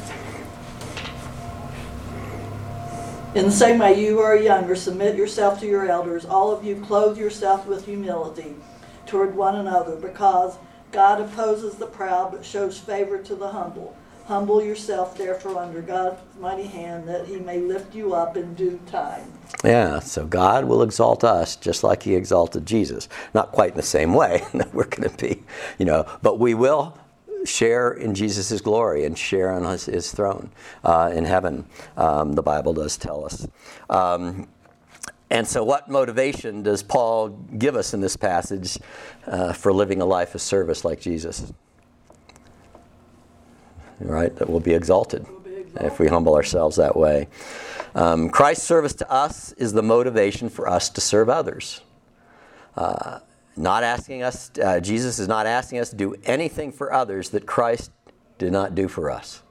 In the same way, you who are younger, submit yourself to your elders. All of you clothe yourself with humility toward one another, because God opposes the proud but shows favor to the humble. Humble yourself, therefore, under God's mighty hand, that he may lift you up in due time.
Yeah, so God will exalt us just like he exalted Jesus. Not quite in the same way that we're going to be, you know, but we will share in Jesus' glory and share on his, his throne uh, in heaven, um, the Bible does tell us. Um, and so what motivation does Paul give us in this passage uh, for living a life of service like Jesus? Right, that we'll be exalted, we'll be exalted if we humble ourselves that way. Um, Christ's service to us is the motivation for us to serve others. Uh, not asking us, uh, Jesus is not asking us to do anything for others that Christ did not do for us.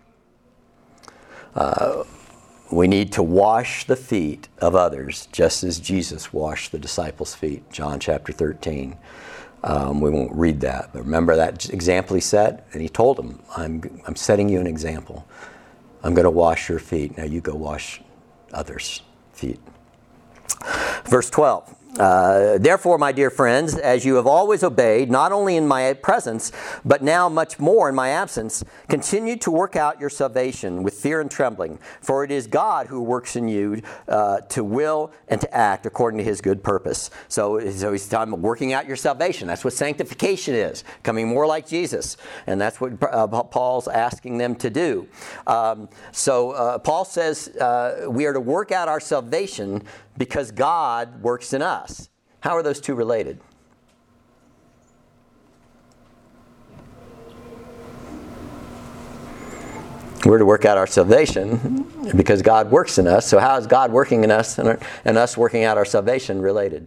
Uh, we need to wash the feet of others just as Jesus washed the disciples' feet, John chapter thirteen. Um, we won't read that, but remember that example he set? And he told them, I'm, I'm setting you an example. I'm going to wash your feet. Now you go wash others' feet. Verse twelve. Uh, Therefore, my dear friends, as you have always obeyed, not only in my presence, but now much more in my absence, continue to work out your salvation with fear and trembling. For it is God who works in you uh, to will and to act according to his good purpose. So, so he's talking about working out your salvation. That's what sanctification is, coming more like Jesus. And that's what uh, Paul's asking them to do. Um, so uh, Paul says uh, we are to work out our salvation because God works in us. How are those two related? We're to work out our salvation because God works in us. So how is God working in us and, and us working out our salvation related?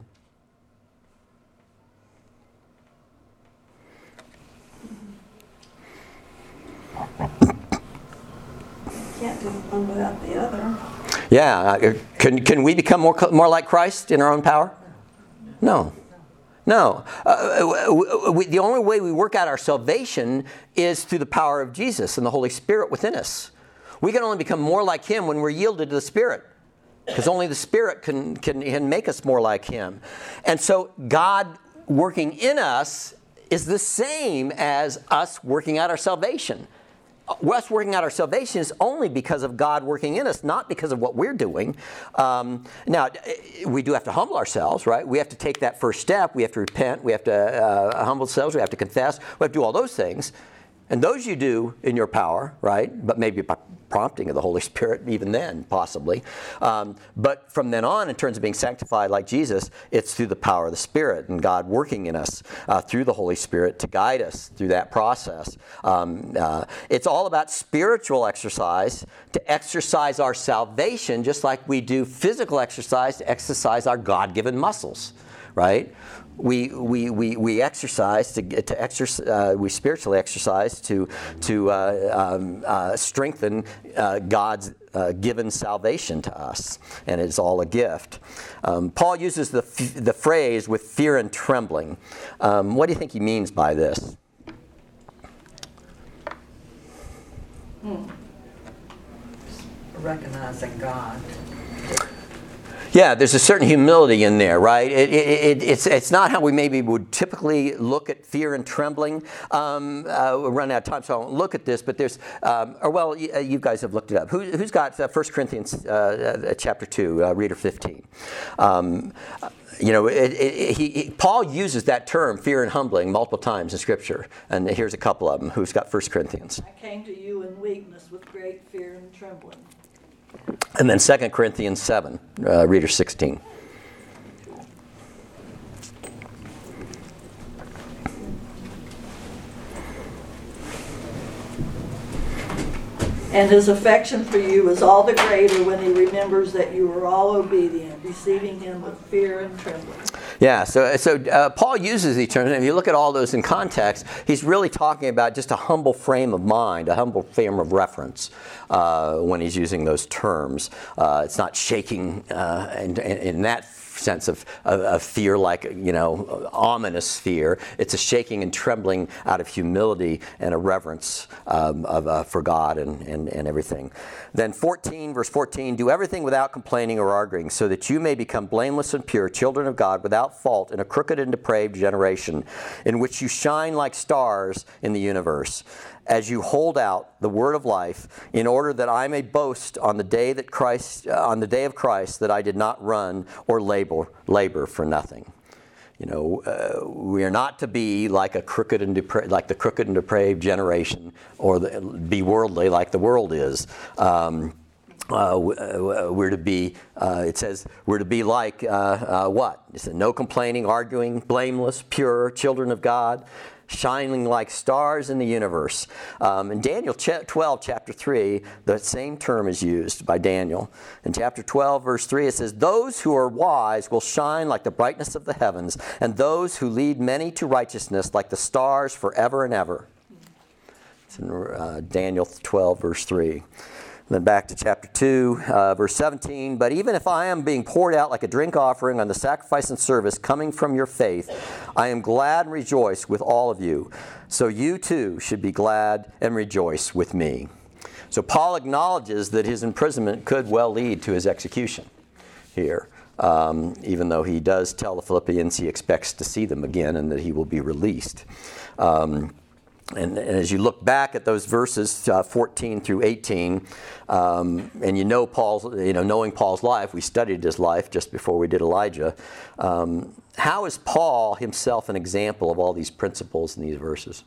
Can't do one without the other.
Yeah, can can we become more more like Christ in our own power? No, no. Uh, we, the only way we work out our salvation is through the power of Jesus and the Holy Spirit within us. We can only become more like him when we're yielded to the Spirit, because only the Spirit can can can make us more like him. And so God working in us is the same as us working out our salvation. Us working out our salvation is only because of God working in us, not because of what we're doing. Um, now, we do have to humble ourselves, right? We have to take that first step. We have to repent. We have to uh, humble ourselves. We have to confess. We have to do all those things. And those you do in your power, right? But maybe by prompting of the Holy Spirit, even then, possibly. Um, but from then on, in terms of being sanctified like Jesus, it's through the power of the Spirit and God working in us uh, through the Holy Spirit to guide us through that process. Um, uh, it's all about spiritual exercise to exercise our salvation, just like we do physical exercise to exercise our God-given muscles, right? We, we, we, we exercise to get to exercise. Uh, we spiritually exercise to to uh, um, uh, strengthen uh, God's uh, given salvation to us, and it's all a gift. Um, Paul uses the f- the phrase "with fear and trembling." Um, what do you think he means by this?
Hmm. Recognizing God.
Yeah, there's a certain humility in there, right? It, it, it, it's it's not how we maybe would typically look at fear and trembling. Um, uh, we're running out of time, so I won't look at this. But there's, um, or well, you, you guys have looked it up. Who, who's got uh, First Corinthians uh, uh, chapter two, uh, reader fifteen? Um, you know, it, it, he, he, Paul uses that term, fear and humbling, multiple times in Scripture. And here's a couple of them. Who's got First Corinthians?
I came to you in weakness with great fear and trembling.
And then Second Corinthians seven, uh, reader sixteen.
And his affection for you is all the greater when he remembers that you were all obedient, receiving him with fear and trembling.
Yeah, so so uh, Paul uses these terms, and if you look at all those in context, he's really talking about just a humble frame of mind, a humble frame of reference uh, when he's using those terms. Uh, it's not shaking uh, in, in, in that sense of, of, of fear, like, you know, ominous fear. It's a shaking and trembling out of humility and a reverence um, of, uh, for God and, and, and everything. Then fourteen, verse fourteen, do everything without complaining or arguing, so that you may become blameless and pure, children of God, without fault in a crooked and depraved generation, in which you shine like stars in the universe, as you hold out the word of life, in order that I may boast on the day that Christ, uh, on the day of Christ, that I did not run or labor, labor for nothing. You know, uh, we are not to be like a crooked and depra- like the crooked and depraved generation, or the, be worldly like the world is. Um, uh, we're to be. Uh, it says we're to be like uh, uh, what? It said, no complaining, arguing, blameless, pure, children of God, shining like stars in the universe. Um, in Daniel twelve, chapter three, the same term is used by Daniel. In chapter twelve, verse three, it says, those who are wise will shine like the brightness of the heavens, and those who lead many to righteousness like the stars forever and ever. It's in uh, Daniel twelve, verse three. Then back to chapter two, uh, verse seventeen. But even if I am being poured out like a drink offering on the sacrifice and service coming from your faith, I am glad and rejoice with all of you. So you too should be glad and rejoice with me. So Paul acknowledges that his imprisonment could well lead to his execution here, um, even though he does tell the Philippians he expects to see them again and that he will be released. Um, And, and as you look back at those verses uh, fourteen through eighteen, um, and you know Paul's, you know, knowing Paul's life, we studied his life just before we did Elijah. Um, how is Paul himself an example of all these principles in these verses?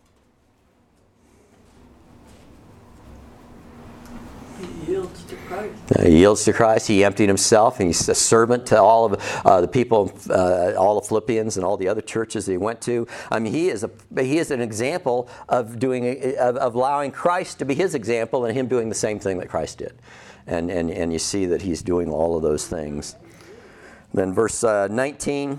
He yields to Christ.
Uh, he yields to Christ. He emptied himself, and he's a servant to all of uh, the people, uh, all the Philippians, and all the other churches that he went to. I mean, he is a he is an example of doing of, of allowing Christ to be his example, and him doing the same thing that Christ did. And and and you see that he's doing all of those things. Then verse uh, nineteen.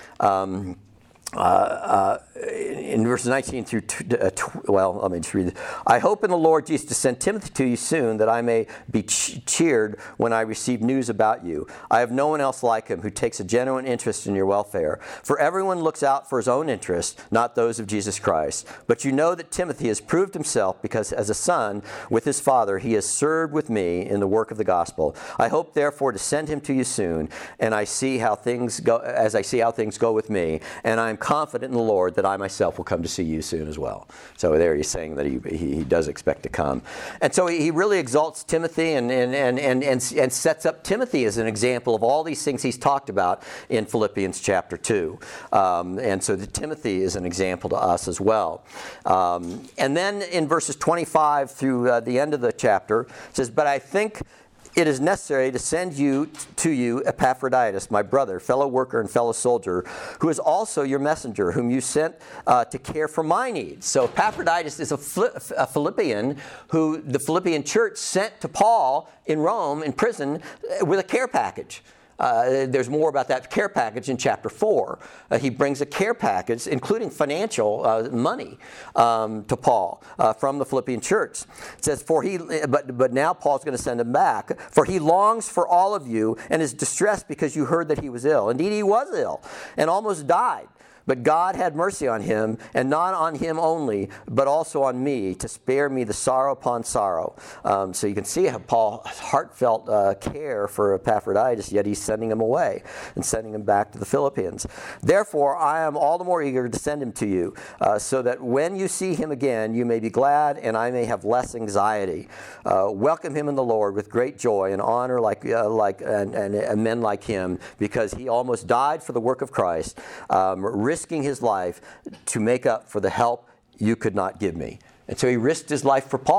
Um, Uh, uh, in verses nineteen through, t- uh, tw- well, let me just read it. I hope in the Lord Jesus to send Timothy to you soon, that I may be ch- cheered when I receive news about you. I have no one else like him who takes a genuine interest in your welfare. For everyone looks out for his own interest, not those of Jesus Christ. But you know that Timothy has proved himself, because as a son with his father, he has served with me in the work of the gospel. I hope therefore to send him to you soon, and I see how things go, as I see how things go with me, and I am confident in the Lord that I myself will come to see you soon as well. So there he's saying that he he does expect to come. And so he really exalts Timothy and and and and and, and sets up Timothy as an example of all these things he's talked about in Philippians chapter two. Um, and so the Timothy is an example to us as well. Um, and then in verses twenty-five through uh, the end of the chapter, it says, but I think it is necessary to send you to you Epaphroditus, my brother, fellow worker and fellow soldier, who is also your messenger, whom you sent uh, to care for my needs. So Epaphroditus is a, a Philippian who the Philippian church sent to Paul in Rome in prison with a care package. Uh, there's more about that care package in chapter four. Uh, he brings a care package, including financial uh, money, um, to Paul uh, from the Philippian church. It says, "For he," but but now Paul's going to send him back. For he longs for all of you and is distressed because you heard that he was ill. Indeed, he was ill and almost died. But God had mercy on him, and not on him only, but also on me, to spare me the sorrow upon sorrow. Um, so you can see how Paul's heartfelt uh, care for Epaphroditus, yet he's sending him away and sending him back to the Philippians. Therefore, I am all the more eager to send him to you, uh, so that when you see him again, you may be glad, and I may have less anxiety. Uh, welcome him in the Lord with great joy and honor, like uh, like and, and, and men like him, because he almost died for the work of Christ, um, risking his life to make up for the help you could not give me. And so he risked his life for Paul,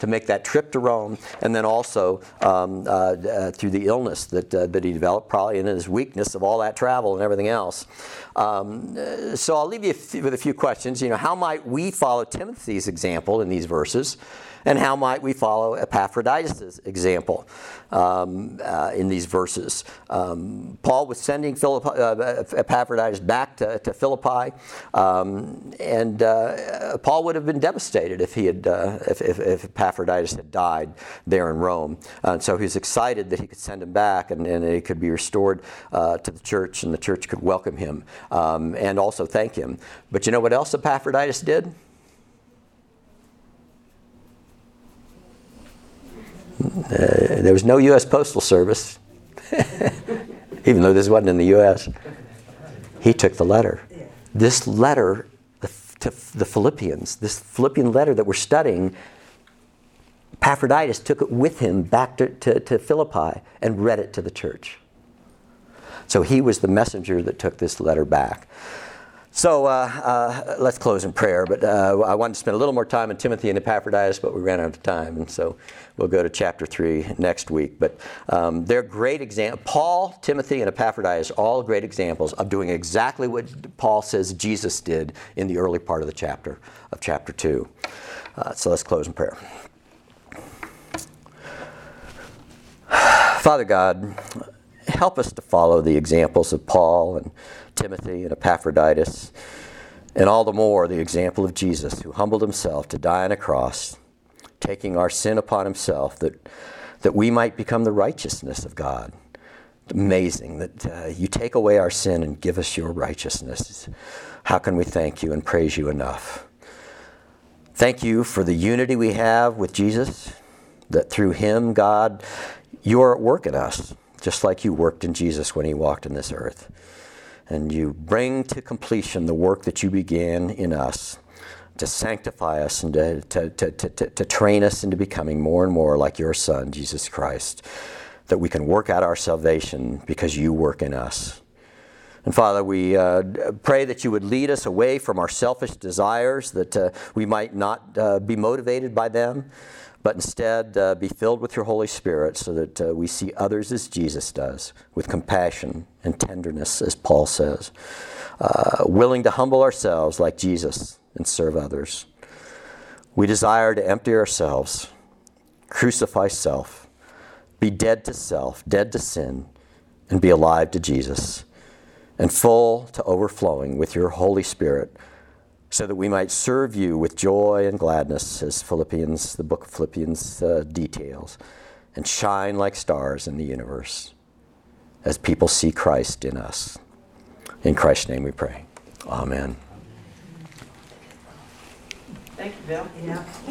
to make that trip to Rome, and then also um, uh, uh, through the illness that, uh, that he developed, probably in his weakness of all that travel and everything else. Um, uh, so I'll leave you with a few questions. You know, how might we follow Timothy's example in these verses? And how might we follow Epaphroditus' example um, uh, in these verses? Um, Paul was sending Philippi, uh, Epaphroditus back to, to Philippi, um, and uh, Paul would have been devastated if he had, uh, if, if, if Epaphroditus had died there in Rome. Uh, and so he was excited that he could send him back, and, and he could be restored uh, to the church, and the church could welcome him um, and also thank him. But you know what else Epaphroditus did? Uh, there was no U S Postal Service, even though this wasn't in the U S He took the letter. This letter to the Philippians, this Philippian letter that we're studying, Epaphroditus took it with him back to, to, to Philippi and read it to the church. So he was the messenger that took this letter back. So uh, uh, let's close in prayer. But uh, I wanted to spend a little more time on Timothy and Epaphroditus, but we ran out of time, and so we'll go to chapter three next week. But um, they're great examples. Paul, Timothy, and Epaphroditus are all great examples of doing exactly what Paul says Jesus did in the early part of the chapter, of chapter two. Uh, so let's close in prayer. Father God, help us to follow the examples of Paul and Timothy and Epaphroditus, and all the more the example of Jesus, who humbled himself to die on a cross, taking our sin upon himself, that, that we might become the righteousness of God. Amazing that uh, you take away our sin and give us your righteousness. How can we thank you and praise you enough? Thank you for the unity we have with Jesus, that through him, God, you are at work in us, just like you worked in Jesus when he walked in this earth. And you bring to completion the work that you began in us, to sanctify us and to, to, to, to, to train us into becoming more and more like your Son, Jesus Christ, that we can work out our salvation because you work in us. And Father, we uh, pray that you would lead us away from our selfish desires, that uh, we might not uh, be motivated by them, but instead uh, be filled with your Holy Spirit, so that uh, we see others as Jesus does, with compassion and tenderness, as Paul says, uh, willing to humble ourselves like Jesus and serve others. We desire to empty ourselves, crucify self, be dead to self, dead to sin, and be alive to Jesus, and full to overflowing with your Holy Spirit, so that we might serve you with joy and gladness, as Philippians, the book of Philippians uh, details, and shine like stars in the universe as people see Christ in us. In Christ's name we pray. Amen.
Thank you, Bill.
Yeah.